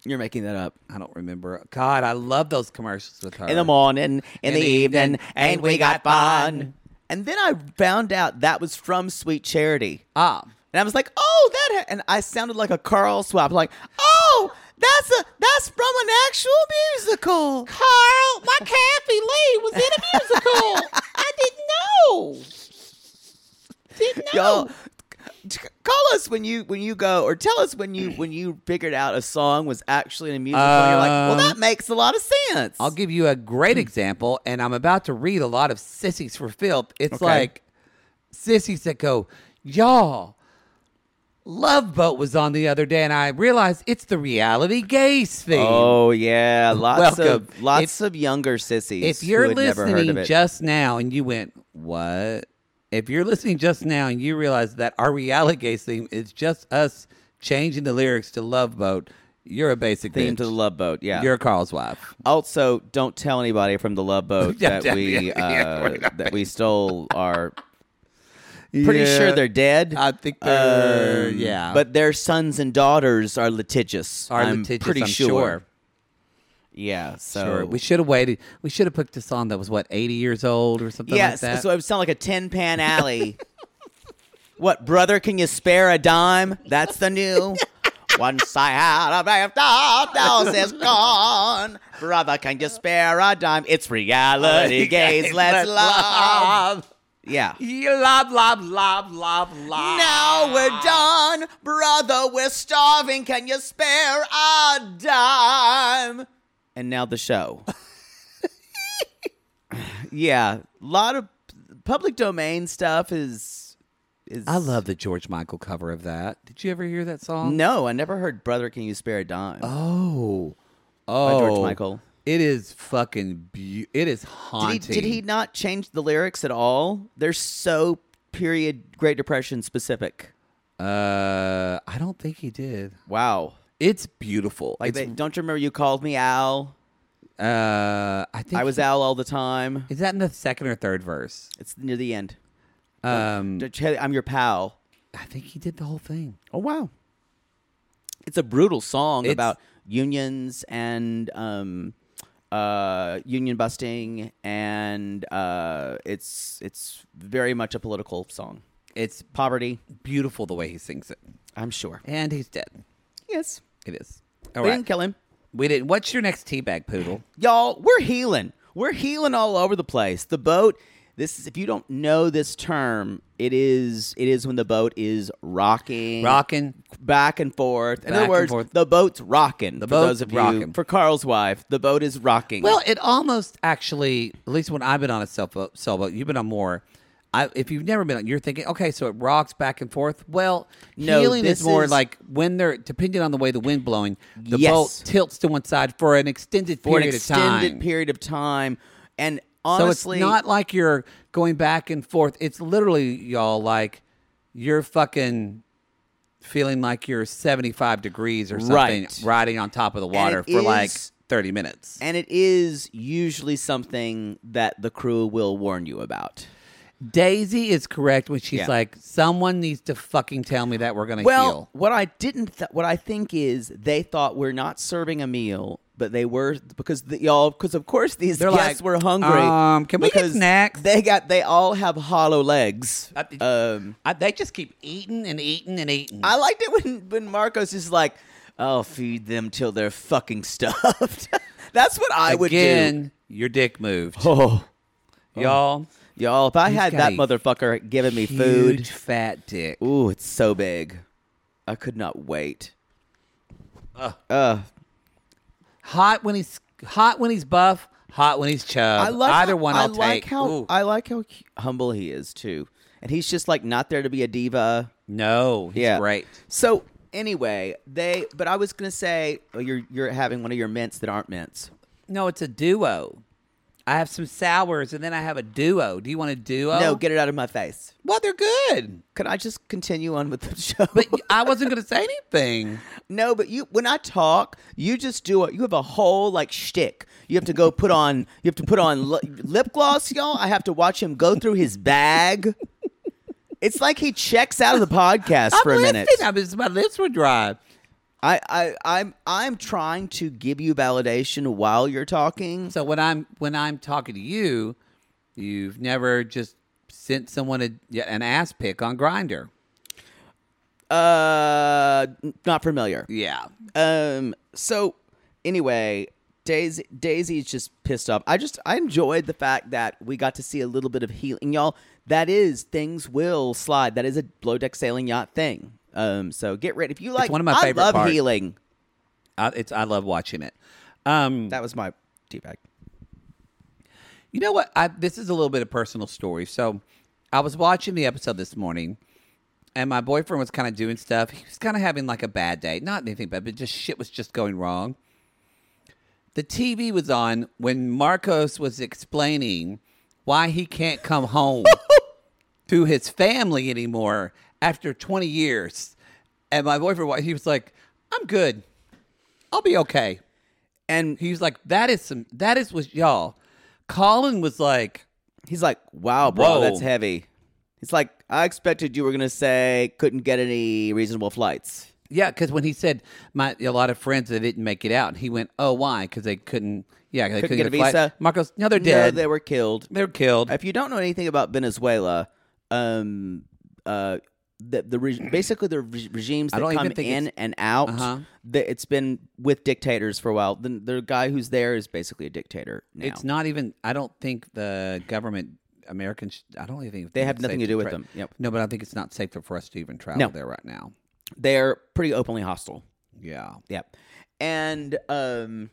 You're making that up. I don't remember. God, I love those commercials with her. In the morning, in, In the, the evening, evening, and we got fun. And then I found out that was from Sweet Charity. Ah. And I was like, oh, that. Ha-. And I sounded like a Carl Swap. Like, oh, that's a that's from an actual musical. Carl, my Kathy Lee was in a musical. I didn't know. Didn't know. Y'all, call us when you when you go, or tell us when you when you figured out a song was actually in a musical. and you're like, well, that makes a lot of sense. I'll give you a great example, and I'm about to read a lot of Sissies for Filth. It's Okay. like sissies that go, y'all, Love Boat was on the other day, and I realized it's the Reality Gaze theme. Oh yeah, lots Welcome. of lots If- of younger sissies. If you're who had never heard of listening it. just now and you went, what? If you're listening just now and you realize that our Reality Gaze theme is just us changing the lyrics to Love Boat, you're a basic theme bitch. to the Love Boat, yeah. You're Carl's wife. Also, don't tell anybody from the Love Boat Yeah, that yeah, we yeah, yeah, uh, we're not that we stole our. Pretty Yeah. sure they're dead. I think they're, Um, yeah. But their sons and daughters are litigious. Are I'm litigious, pretty I'm sure. sure. Yeah, so Sure. We should have waited. We should have picked a song that was, what, eighty years old or something yes, like that? so it would sound like a Tin Pan Alley. What, brother? Can you spare a dime? That's the new. Once I had a brave thought, now is gone. Brother, can you spare a dime? It's Reality Gaze. Let's love. Yeah. You love, love, love, love, love. Now we're done, brother. We're starving. Can you spare a dime? And now the show. Yeah, a lot of public domain stuff is. is I love the George Michael cover of that. Did you ever hear that song? No, I never heard "Brother, Can You Spare a Dime" Oh. by Oh. George Michael. It is fucking be- It is Did he, haunting. did he not change the lyrics at all? They're so period Great Depression specific. Uh, I don't think he did. Wow. It's beautiful. Like, It's, they, don't you remember you called me Al? uh, I think I was he- Al all the time. Is that in the second or third verse? It's near the end. Um, Don't you- I'm your pal. I think he did the whole thing. Oh, wow. It's a brutal song It's- about unions and um, uh, union busting, and uh, it's it's very much a political song. It's Poverty, beautiful the way he sings it, I'm sure. and he's dead. Yes. It is. All We right, didn't kill him. we didn't. What's your next teabag poodle? Y'all, we're healing. We're healing all over the place. The boat, this is, if you don't know this term, it is it is when the boat is rocking. Rocking. Back and forth. In Back other and words, forth. the boat's rocking. The for boat's those of you, rocking. For Carl's wife, the boat is rocking. Well, it almost actually, at least when I've been on a sailboat, sailboat you've been on more. I, if you've never been on, you're thinking, okay, so it rocks back and forth. Well, No, healing this is more is- like when they're, depending on the way the wind blowing, the Yes. boat tilts to one side for an extended for an period extended of time. period of time. And so honestly, it's not like you're going back and forth. It's literally, y'all, like you're fucking feeling like you're seventy-five degrees or something Right. riding on top of the water it for like is- thirty minutes. and it is usually something that the crew will warn you about. Daisy is correct when she's Yeah. like, someone needs to fucking tell me that we're going to Well, heal. what I didn't, th- what I think is they thought we're not serving a meal, but they were because the, y'all, because of course these They're guests like, were hungry. um, can we get because snacks? They got, they all have hollow legs. Uh, Um, I, they just keep eating and eating and eating. I liked it when when Marcos is like, "I'll feed them till they're fucking stuffed." That's what I would do. Again, your dick moved. Oh, Y'all, y'all! If I He's had got that a motherfucker giving me huge food, fat dick. ooh, it's so big. I could not wait. Uh, uh Hot when he's hot when he's buff, hot when he's chub. I like Either how, one I I'll like take. How, Ooh. I like how humble he is too, and he's just like not there to be a diva. no, he's Yeah, great. So anyway, they. But I was gonna say, oh, you're you're having one of your mints that aren't mints. No, it's a duo. I have some sours and then I have a duo. Do you want a duo? No, get it out of my face. Well, they're good. Can I just continue on with the show? But I wasn't going to say anything. No, but you when I talk, you just do it. You have a whole like shtick. You have to go put on. You have to put on li- lip gloss, y'all. I have to watch him go through his bag. It's like he checks out of the podcast I'm for a listening. minute. I was, my lips were dry. I, I, I'm, I'm trying to give you validation while you're talking. So when I'm when I'm talking to you, you've never just sent someone a, an ass pic on Grindr. Uh, not familiar. Yeah. Um. So anyway, Daisy Daisy's just pissed off. I just I enjoyed the fact that we got to see a little bit of healing, y'all. That is, things will slide. That is a below deck sailing yacht thing. Um. So get ready if you like. It's one of my I favorite love parts. healing. I, it's I love watching it. Um. That was my teabag. You know what? I, this is a little bit of personal story. So I was watching the episode this morning, and my boyfriend was kind of doing stuff. He was kind of having like a bad day. Not anything bad, but just shit was just going wrong. The T V was on when Marcos was explaining why he can't come home to his family anymore after twenty years. And my boyfriend, he was like, I'm good. I'll be okay. And he was like, that is some, that is what y'all. Colin was like, he's like, wow, bro, whoa. that's heavy. He's like, I expected you were going to say couldn't get any reasonable flights. Yeah, because when he said my a lot of friends that didn't make it out, and he went, "Oh, why? Because they couldn't. Yeah, they couldn't, Couldn't get, get a flight." visa? Marcos, no, they're dead. No, they were killed. They were killed. If you don't know anything about Venezuela, um, uh, the the re- basically the re- regimes I that don't come even think in it's- and out, Uh-huh. the, it's been with dictators for a while. The, the guy who's there is basically a dictator now. It's not even. I don't think the government, Americans. I don't even think They it's have nothing safe to do with tra- them. Yep. No, but I think it's not safe for us to even travel No. there right now. They're pretty openly hostile. Yeah. Yep. And um,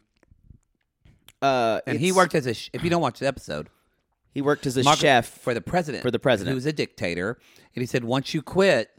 uh, And he it's- worked as a. Sh- if you don't watch the episode, He worked as a Marcos- chef for the president. For the president. He was a dictator, and he said, once you quit,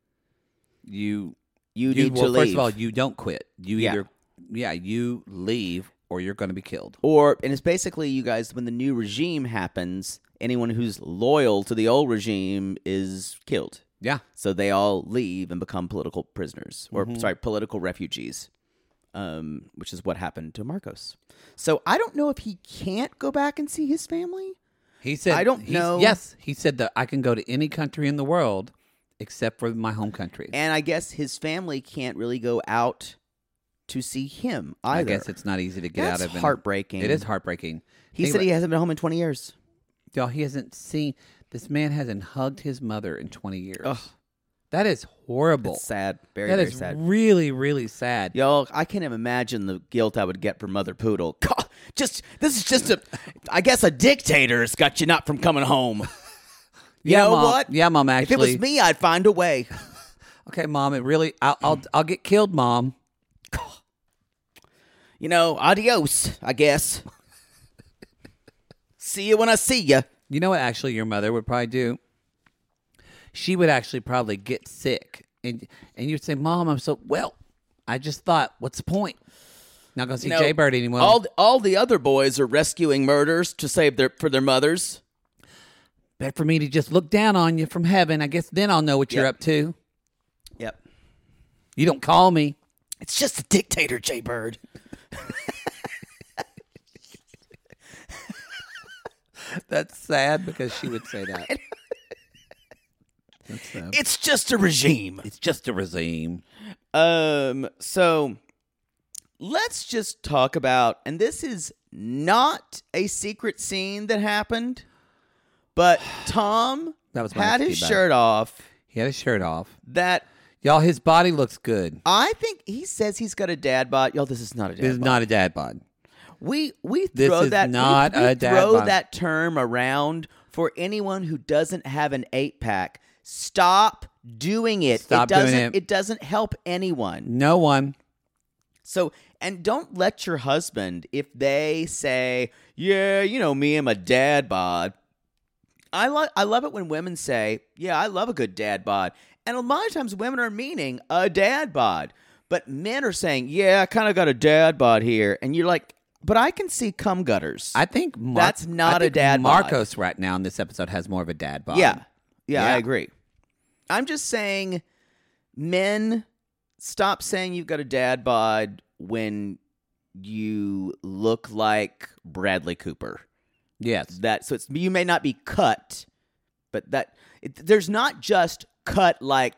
you You you need well, to first leave. of all, you don't quit. You Yeah. either yeah, you leave or you're going to be killed. Or, and it's basically, you guys, when the new regime happens, anyone who's loyal to the old regime is killed. Yeah. So they all leave and become political prisoners, or Mhm. sorry, political refugees, um, which is what happened to Marcos. So I don't know if he can't go back and see his family. He said, I don't he's- know. Yes, he said that I can go to any country in the world except for my home country. And I guess his family can't really go out to see him I either. guess it's not easy to get That's out of. him. heartbreaking. It is heartbreaking. He Think said he about- hasn't been home in twenty years. Y'all, he hasn't seen. This man hasn't hugged his mother in twenty years. Ugh. That is horrible. It's sad. Very, That very is sad. really, really sad. Y'all, I can't even imagine the guilt I would get for Mother Poodle. God, just this is just a, I guess a dictator's got you not from coming home. You Yeah, know Mom. what? Yeah, Mom, If it actually. was me, I'd find a way. Okay, Mom. It really. I'll. I'll. I'll get killed, Mom. You know, adios, I guess. See you when I see you. You know what? Actually, your mother would probably do. She would actually probably get sick, and and you'd say, "Mom, I'm so well." I just thought, what's the point? Not gonna see You know, Jay Bird anymore. All all the other boys are rescuing murders to save their for their mothers. Bet for me to just look down on you from heaven. I guess then I'll know what you're Yep. up to. Yep. You don't call me. It's just a dictator, Jay Bird. That's sad because she would say that. That's sad. It's just a regime. It's just a regime. Um, so let's just talk about, and this is not a secret scene that happened, but Tom That was my had next his feedback. shirt off. He had his shirt off. That Y'all, his body looks good. I think he says he's got a dad bod. Y'all, this is not a dad This is bod. not a dad bod. We we This throw is that we- not we, a dad throw bod. that term around for anyone who doesn't have an eight pack. Stop doing it. Stop it doing doesn't it. doesn't help anyone. No one. So, and don't let your husband, if they say, yeah, you know me, I'm a dad bod. I, lo- I love it when women say, yeah, I love a good dad bod. And a lot of times women are meaning a dad bod. But men are saying, yeah, I kind of got a dad bod here. And you're like, but I can see cum gutters. I think Mar- That's not I a think dad bod. Marcos right now in this episode has more of a dad bod. Yeah. Yeah, I Yeah. agree. I'm just saying, men, stop saying you've got a dad bod when you look like Bradley Cooper. Yes. That so it's you may not be cut, but that it, there's not just cut like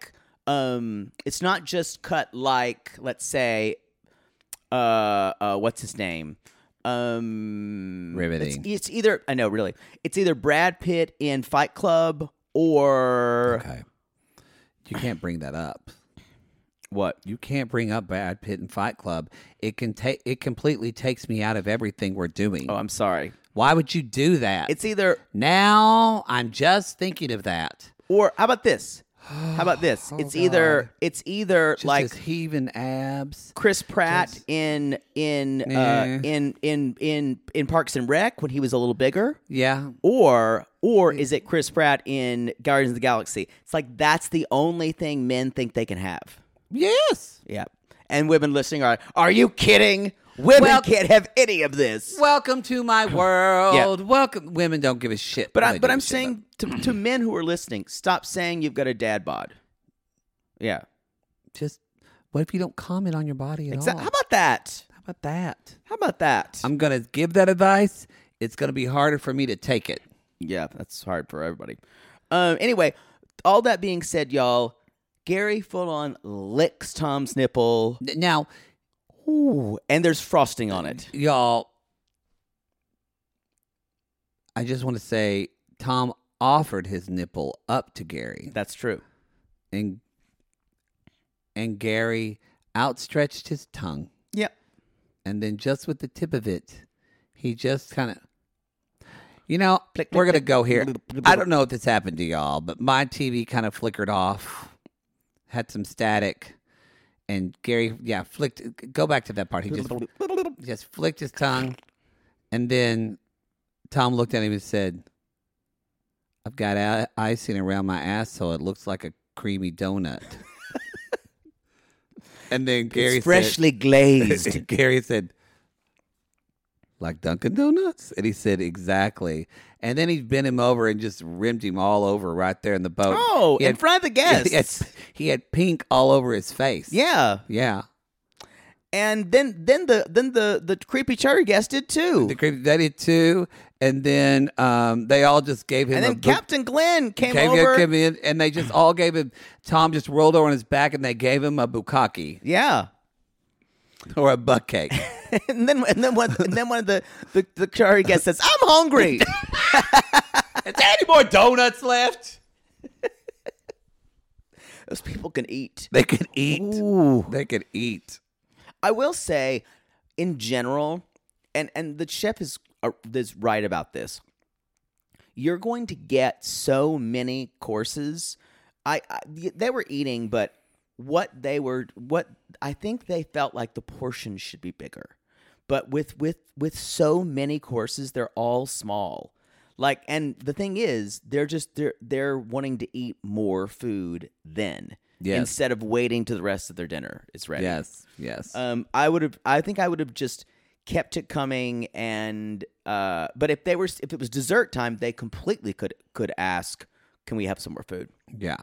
Um, it's not just cut like, let's say, uh, uh what's his name? Um, Riveting. It's, it's either I know really. It's either Brad Pitt in Fight Club or Okay. You can't bring that up. what? You can't bring up Brad Pitt and Fight Club. It can take. It completely takes me out of everything we're doing. Oh, I'm sorry. Why would you do that? It's either now. I'm just thinking of that. or how about this? How about this? Oh, it's either God. it's either Just like his heaving abs. Chris Pratt Just- in in uh, Nah. in in in in Parks and Rec when he was a little bigger, Yeah. or or is it Chris Pratt in Guardians of the Galaxy? It's like that's the only thing men think they can have. Yes. Yeah, and women listening are, are you kidding? Women Well- can't have any of this. Welcome to my world. Welcome. Women don't give a shit. But They I, give but a I'm shit saying to, to men who are listening, stop saying you've got a dad bod. Yeah, about- just what if you don't comment on your body at Exa- all? how about that? How about that? How about that? I'm gonna give that advice. It's gonna be harder for me to take it. Yeah, that's hard for everybody. Um, anyway, all that being said, y'all, Gary full on licks Tom's nipple. Now, Ooh, and there's frosting on it. y'all, I just want to say Tom offered his nipple up to Gary, That's true. and and Gary outstretched his tongue, Yep. and then just with the tip of it, he just kind of, you know, Click, we're click, gonna click. go here. I don't know if this happened to y'all, but my T V kind of flickered off, had some static, and Gary, yeah, flicked. Go back to that part. He just just flicked his tongue, and then Tom looked at him and said, "I've got a- icing around my ass, so it looks like a creamy donut." And then Gary It's freshly said, glazed. Gary said, "Like Dunkin' Donuts?" And he said, "Exactly." And then he bent him over and just rimmed him all over right there in the boat. Oh, He in had- front of the guests. He had, he had pink all over his face. Yeah. Yeah. And then then the then the the creepy charter guest did too. The creepy that did too. And then um, they all just gave him and a then book- Captain Glenn came came, over. came in, and they just all gave him. Tom just rolled over on his back, and they gave him a bukkake Yeah. or a butt cake. and then and then one and then one of the the, the charter guests says, "I'm hungry." Is there any more donuts left? Those people can eat. They could eat. Ooh. They could eat. I will say, in general, and and the chef is uh, is right about this. You're going to get so many courses. I, I they were eating, but what they were what I think they felt like the portions should be bigger. But with with with so many courses, they're all small. Like, and the thing is, they're just they're they're wanting to eat more food then. Yes. Instead of waiting till the rest of their dinner is ready. Yes. Yes. Um, I would have. I think I would have just kept it coming, and uh, but if they were, if it was dessert time, they completely could could ask, "Can we have some more food?" yeah.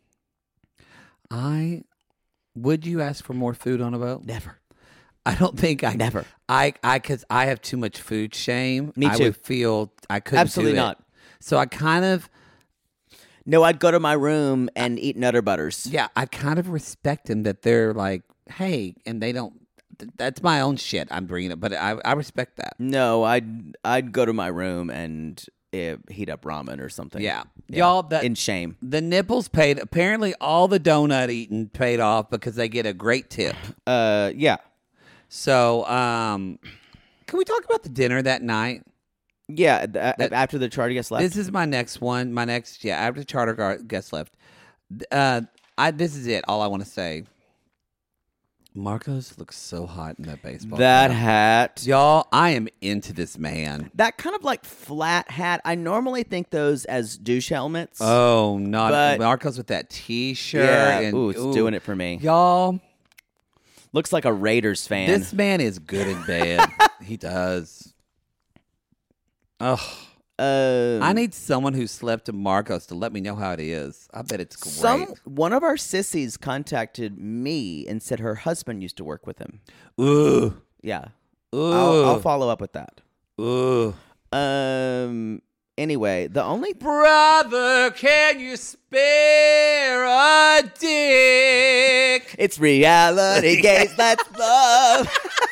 I would you ask for more food on a boat? Never. I don't think I Never. I I cause I have too much food shame. Me I too. would feel I couldn't Absolutely do it. not. So I kind of No, I'd go to my room and eat Nutter Butters. yeah, I kind of respect them that they're like, hey, and they don't. th- That's my own shit. I'm bringing it, but I I respect that. No, I'd I'd go to my room and uh, heat up ramen or something. Yeah. Y'all, that- in shame. The nipples paid. Apparently, all the donut eating paid off because they get a great tip. Uh, yeah, So, um, can we talk about the dinner that night? yeah. th- That- after the charter guest left. This is my next one. My next, yeah, after the charter guard guest left. Uh, I this is it. All I want to say. Marcos looks so hot in that baseball. that cap. hat. Y'all, I am into this man. That kind of like flat hat. I normally think those as douche helmets. Oh, not But- Marcos with that T-shirt. yeah. and, Ooh, it's doing it for me. Y'all, Looks like a Raiders fan. this man is good in bed. He does. Oh, uh, I need someone who slept in Marcos to let me know how it is. I bet it's great. some one of our sissies contacted me and said her husband used to work with him. Ooh, Yeah, ooh, I'll, I'll follow up with that. ooh. Um. Anyway, the only Brother, can you spare a dick? it's reality gaze. That's love.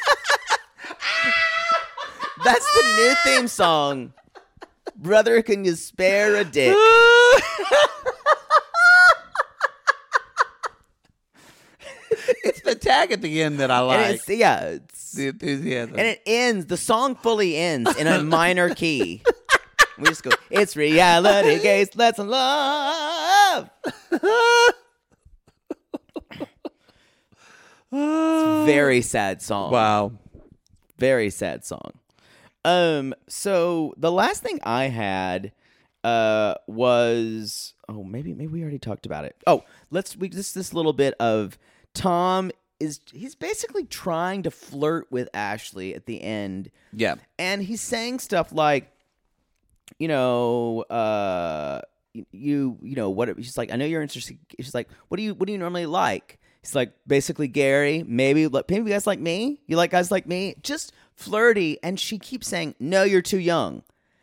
That's the new theme song. Brother, can you spare a dick? It's the tag at the end that I And like. it's, yeah, it's, The enthusiasm. and it ends. The song fully ends in a minor key. We just go. It's reality gaze. Let's love. It's a very sad song. Wow. Very sad song. Um. So the last thing I had, uh, was oh maybe maybe we already talked about it. Oh, let's we just this little bit of Tom is he's basically trying to flirt with Ashley at the end. Yeah. And he's saying stuff like, you know, uh, you you know what? She's like, I know you're interested. She's like, what do you what do you normally like? He's like, basically Gary. Maybe maybe guys like me. You like guys like me? Just flirty. And she keeps saying, no, you're too young.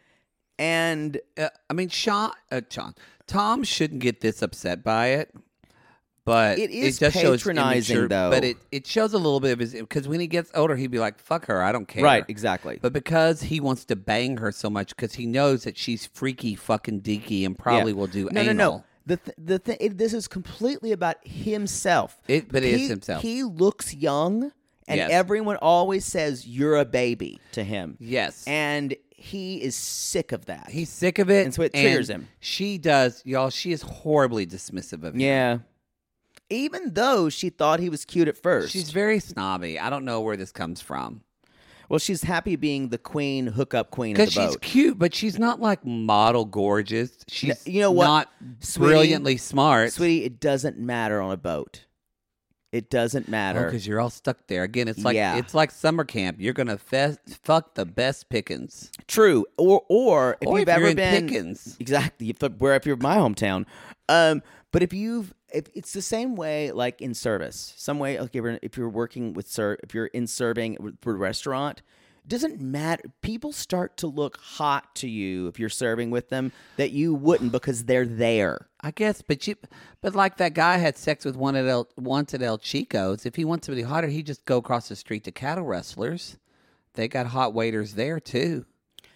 And Uh, I mean, Sean, uh, Sean, Tom shouldn't get this upset by it, but It is does show his patronizing, immature- though. But it, it shows a little bit of his because when he gets older, he'd be like, "Fuck her, I don't care." right, exactly. But because he wants to bang her so much, because he knows that she's freaky, fucking deaky, and probably Yeah. will do no, anal. No, no, The th- the thing. It, this is completely about himself. It- but it he, is himself. He looks young, and Yes. everyone always says you're a baby to him. Yes. And he is sick of that. He's sick of it, And so it triggers him. She does, y'all. She is horribly dismissive of him. Yeah. Even though she thought he was cute at first. She's very snobby. I don't know where this comes from. well, she's happy being the queen, hookup queen of Because the she's boat. cute, but she's not like model gorgeous. She's you know what, not sweetie? brilliantly smart. Sweetie, it doesn't matter on a boat. It doesn't matter. because you're all stuck there. Again, it's like Yeah. it's like summer camp. You're gonna fe- fuck the best pickings. True. Or or if Or you've if you're ever in been Pickens. exactly if, where if you're my hometown. Um, but if you've if it's the same way like in service, some way like if you're, if you're working with ser- if you're in serving for a restaurant, it doesn't matter. People start to look hot to you if you're serving with them that you wouldn't because they're there. I guess, but you, but like that guy had sex with one at El, once at El Chico's. If he wants somebody hotter, he just go across the street to Cattle Wrestlers. They got hot waiters there too.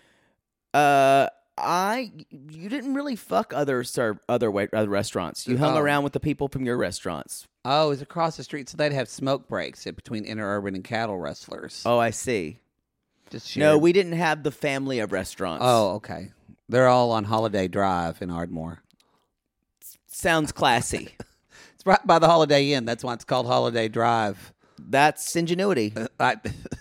Uh, I you didn't really fuck other serve other wait, other restaurants. You hung Oh. around with the people from your restaurants. Oh, it was across the street, so they'd have smoke breaks in between Interurban and Cattle Wrestlers. Oh, I see. Just No, shared- we didn't have the family of restaurants. Oh, okay. They're all on Holiday Drive in Ardmore. Sounds classy. It's right by the Holiday Inn. That's why it's called Holiday Drive. That's ingenuity. I,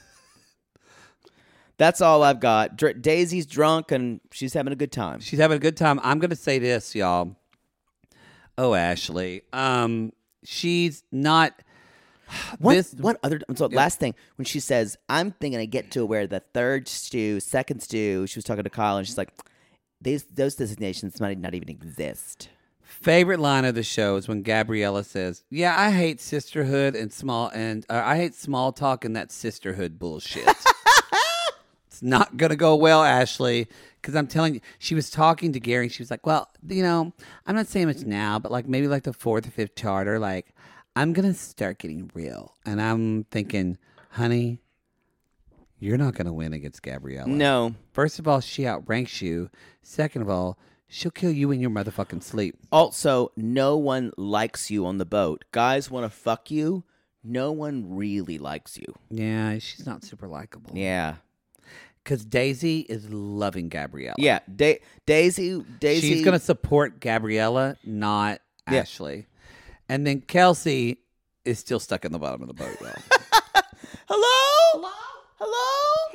That's all I've got. Dr- Daisy's drunk and she's having a good time. she's having a good time. I'm going to say this, y'all. Oh, Ashley. Um, she's not. One, this one other so last thing when she says, "I'm thinking I get to where the third stew, second stew." She was talking to Kyle and she's like, "These those designations might not even exist." favorite line of the show is when Gabriella says, "Yeah, I hate sisterhood and small and uh, I hate small talk and that sisterhood bullshit." It's not gonna go well, Ashley, because I'm telling you, she was talking to Gary. And she was like, "Well, you know, I'm not saying much now, but like maybe like the fourth or fifth charter, like I'm gonna start getting real." And I'm thinking, honey, you're not gonna win against Gabriella. No. First of all, she outranks you. Second of all, she'll kill you in your motherfucking sleep. Also, no one likes you on the boat. Guys want to fuck you. No one really likes you. Yeah, she's not super likable. Yeah. Because Daisy is loving Gabriella. Yeah. Da- Daisy. Daisy. She's going to support Gabriella, not Yeah. Ashley. And then Kelsey is still stuck in the bottom of the boat, y'all. Hello. Hello.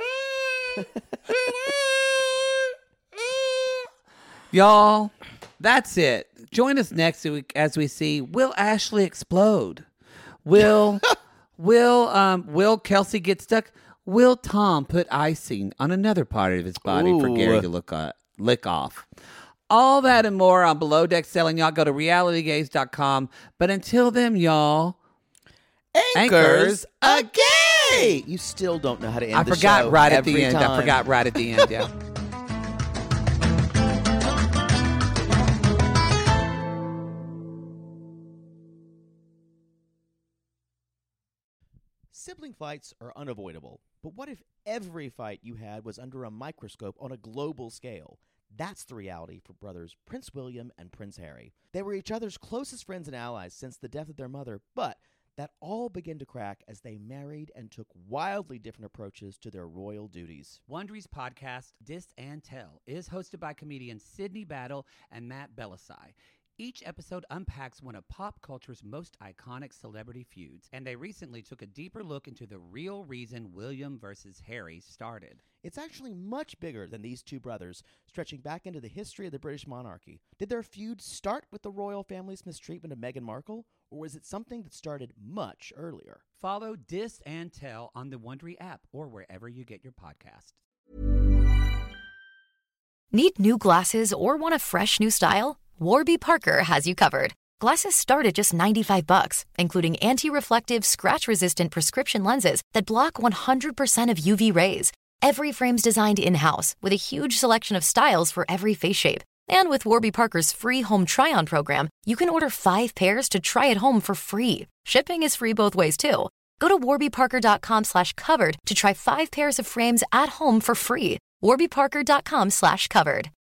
Y'all, that's it. Join us next week as we see, will Ashley explode? Will will um will Kelsey get stuck? Will Tom put icing on another part of his body for Ooh. Gary to look uh, lick off? All that and more on Below Deck Selling. Y'all go to reality gaze dot com. But until then, y'all, Anchors a gay. You still don't know how to end I the forgot show right at the every end. time. I forgot right at the end, yeah. Sibling fights are unavoidable, but what if every fight you had was under a microscope on a global scale? That's the reality for brothers Prince William and Prince Harry. They were each other's closest friends and allies since the death of their mother, but that all began to crack as they married and took wildly different approaches to their royal duties. Wondery's podcast, Dis and Tell, is hosted by comedians Sydney Battle and Matt Belisai. Each episode unpacks one of pop culture's most iconic celebrity feuds, and they recently took a deeper look into the real reason William versus Harry started. It's actually much bigger than these two brothers, stretching back into the history of the British monarchy. Did their feud start with the royal family's mistreatment of Meghan Markle, or was it something that started much earlier? Follow Dis and Tell on the Wondery app or wherever you get your podcasts. Need new glasses or want a fresh new style? Warby Parker has you covered. Glasses start at just ninety-five bucks, including anti-reflective, scratch-resistant prescription lenses that block one hundred percent of U V rays. Every frame's designed in-house with a huge selection of styles for every face shape. And with Warby Parker's free home try-on program, you can order five pairs to try at home for free. Shipping is free both ways, too. Go to warbyparker.com slash covered to try five pairs of frames at home for free. warbyparker.com slash covered.